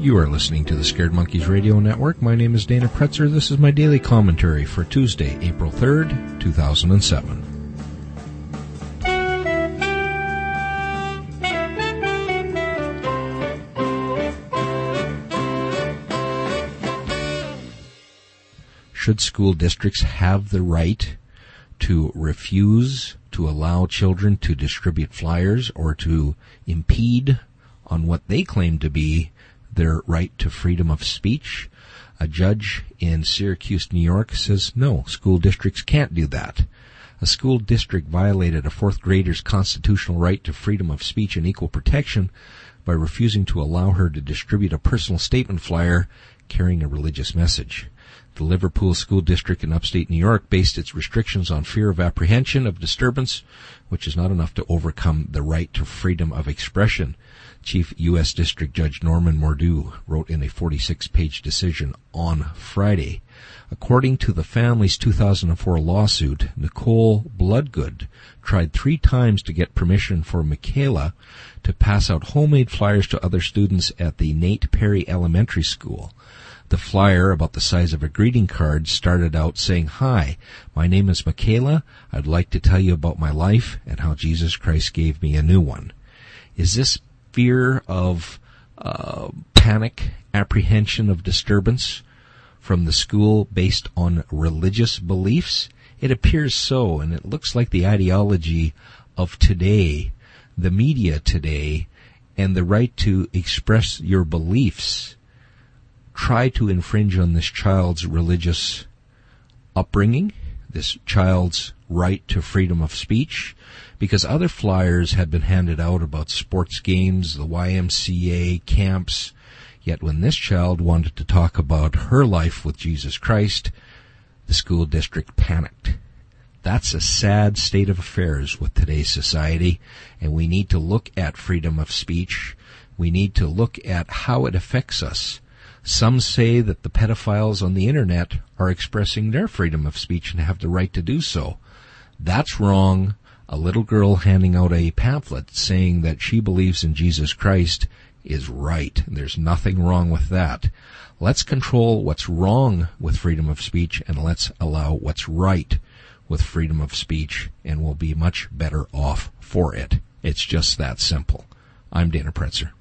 You are listening to the Scared Monkeys Radio Network. My name is Dana Pretzer. This is my daily commentary for Tuesday, April 3rd, 2007. Should school districts have the right to refuse to allow children to distribute flyers or to impede on what they claim to be their right to freedom of speech? A judge in Syracuse, New York says no, school districts can't do that. A school district violated a fourth grader's constitutional right to freedom of speech and equal protection by refusing to allow her to distribute a personal statement flyer carrying a religious message. The Liverpool School District in upstate New York based its restrictions on fear of apprehension of disturbance, which is not enough to overcome the right to freedom of expression. Chief U.S. District Judge Norman Mordew wrote in a 46-page decision on Friday. According to the family's 2004 lawsuit, Nicole Bloodgood tried 3 times to get permission for Michaela to pass out homemade flyers to other students at the Nate Perry Elementary School. The flyer, about the size of a greeting card, started out saying, "Hi, my name is Michaela. I'd like to tell you about my life and how Jesus Christ gave me a new one." Is this fear of panic, apprehension of disturbance from the school based on religious beliefs? It appears so, and it looks like the ideology of today, the media today, and the right to express your beliefs try to infringe on this child's religious upbringing, this child's right to freedom of speech, because other flyers had been handed out about sports games, the YMCA, camps, yet when this child wanted to talk about her life with Jesus Christ, the school district panicked. That's a sad state of affairs with today's society, and we need to look at freedom of speech. We need to look at how it affects us. Some say that the pedophiles on the internet are expressing their freedom of speech and have the right to do so. That's wrong. A little girl handing out a pamphlet saying that she believes in Jesus Christ is right. There's nothing wrong with that. Let's control what's wrong with freedom of speech, and let's allow what's right with freedom of speech, and we'll be much better off for it. It's just that simple. I'm Dana Pretzer.